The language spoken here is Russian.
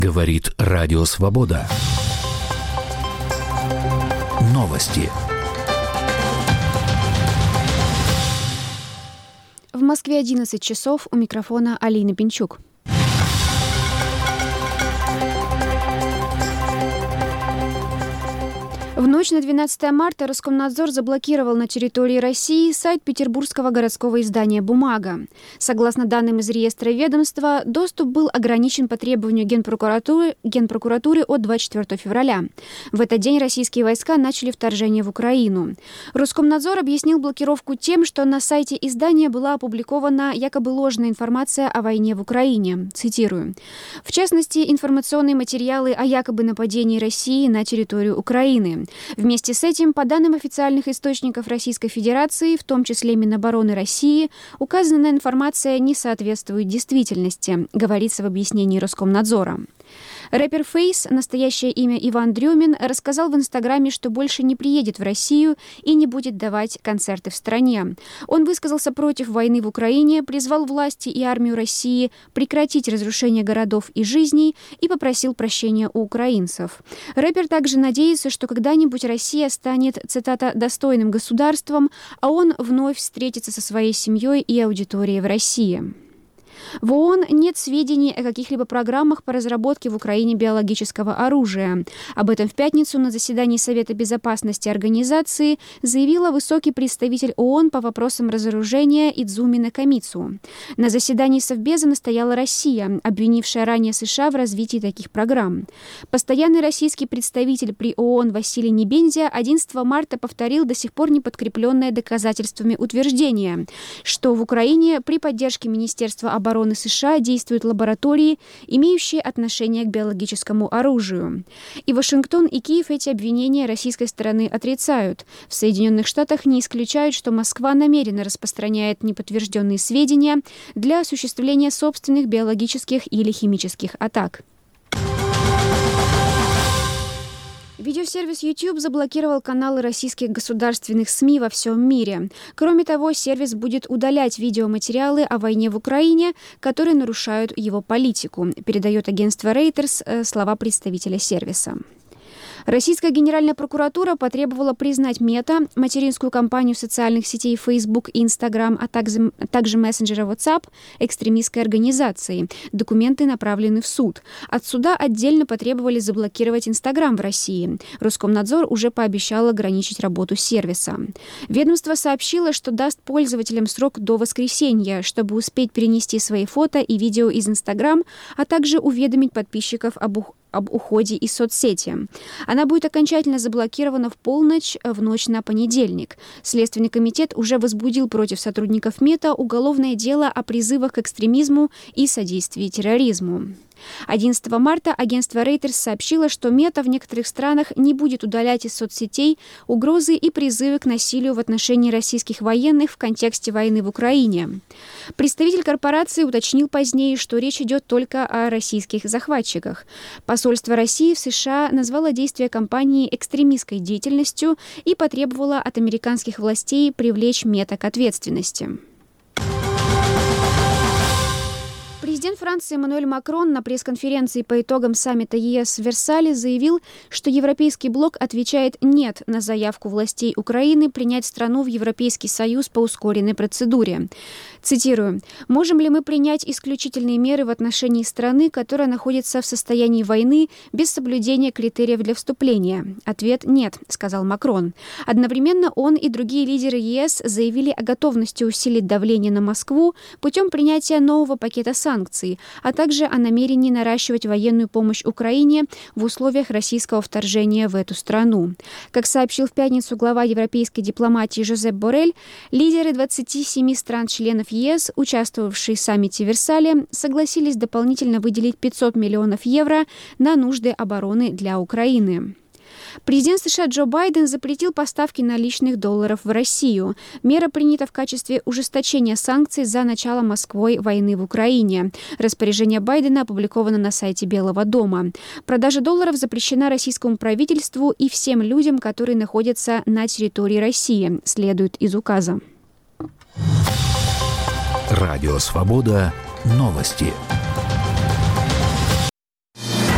Говорит Радио Свобода. Новости. В Москве 11 часов. У микрофона Алина Пинчук. В ночь на 12 марта Роскомнадзор заблокировал на территории России сайт петербургского городского издания «Бумага». Согласно данным из реестра ведомства, доступ был ограничен по требованию Генпрокуратуры от 24 февраля. В этот день российские войска начали вторжение в Украину. Роскомнадзор объяснил блокировку тем, что на сайте издания была опубликована якобы ложная информация о войне в Украине. Цитирую. В частности, информационные материалы о якобы нападении России на территорию Украины. Вместе с этим, по данным официальных источников Российской Федерации, в том числе Минобороны России, указанная информация не соответствует действительности, говорится в объяснении Роскомнадзора. Рэпер Фейс, настоящее имя Иван Дрюмин, рассказал в Инстаграме, что больше не приедет в Россию и не будет давать концерты в стране. Он высказался против войны в Украине, призвал власти и армию России прекратить разрушение городов и жизней и попросил прощения у украинцев. Рэпер также надеется, что когда-нибудь Россия станет, цитата, «достойным государством», а он вновь встретится со своей семьей и аудиторией в России. В ООН нет сведений о каких-либо программах по разработке в Украине биологического оружия. Об этом в пятницу на заседании Совета безопасности организации заявила высокий представитель ООН по вопросам разоружения Идзуми Накамицу. На заседании Совбеза настояла Россия, обвинившая ранее США в развитии таких программ. Постоянный российский представитель при ООН Василий Небензя 11 марта повторил до сих пор не подкрепленное доказательствами утверждение, что в Украине при поддержке Министерства обороны США действуют лаборатории, имеющие отношение к биологическому оружию. И Вашингтон, и Киев эти обвинения российской стороны отрицают. В Соединенных Штатах не исключают, что Москва намеренно распространяет неподтвержденные сведения для осуществления собственных биологических или химических атак. Видеосервис YouTube заблокировал каналы российских государственных СМИ во всем мире. Кроме того, сервис будет удалять видеоматериалы о войне в Украине, которые нарушают его политику, передает агентство Reuters слова представителя сервиса. Российская Генеральная прокуратура потребовала признать Мета, материнскую компанию социальных сетей Facebook и Instagram, а также мессенджера WhatsApp, экстремистской организацией. Документы направлены в суд. От суда отдельно потребовали заблокировать Instagram в России. Роскомнадзор уже пообещал ограничить работу сервиса. Ведомство сообщило, что даст пользователям срок до воскресенья, чтобы успеть перенести свои фото и видео из Instagram, а также уведомить подписчиков об уходе из соцсети. Она будет окончательно заблокирована в полночь в ночь на понедельник. Следственный комитет уже возбудил против сотрудников Мета уголовное дело о призывах к экстремизму и содействии терроризму. 11 марта агентство Reuters сообщило, что Мета в некоторых странах не будет удалять из соцсетей угрозы и призывы к насилию в отношении российских военных в контексте войны в Украине. Представитель корпорации уточнил позднее, что речь идет только о российских захватчиках. Посольство России в США назвало действия компании экстремистской деятельностью и потребовало от американских властей привлечь Мета к ответственности. Президент Франции Эммануэль Макрон на пресс-конференции по итогам саммита ЕС в Версале заявил, что Европейский блок отвечает «нет» на заявку властей Украины принять страну в Европейский Союз по ускоренной процедуре. Цитирую. «Можем ли мы принять исключительные меры в отношении страны, которая находится в состоянии войны без соблюдения критериев для вступления?» Ответ «нет», сказал Макрон. Одновременно он и другие лидеры ЕС заявили о готовности усилить давление на Москву путем принятия нового пакета санкций, а также о намерении наращивать военную помощь Украине в условиях российского вторжения в эту страну. Как сообщил в пятницу глава европейской дипломатии Жозеп Боррель, лидеры 27 стран-членов ЕС, участвовавшие в саммите в Версале, согласились дополнительно выделить 500 миллионов евро на нужды обороны для Украины. Президент США Джо Байден запретил поставки наличных долларов в Россию. Мера принята в качестве ужесточения санкций за начало Москвой войны в Украине. Распоряжение Байдена опубликовано на сайте Белого дома. Продажа долларов запрещена российскому правительству и всем людям, которые находятся на территории России, следует из указа. Радио «Свобода». Новости.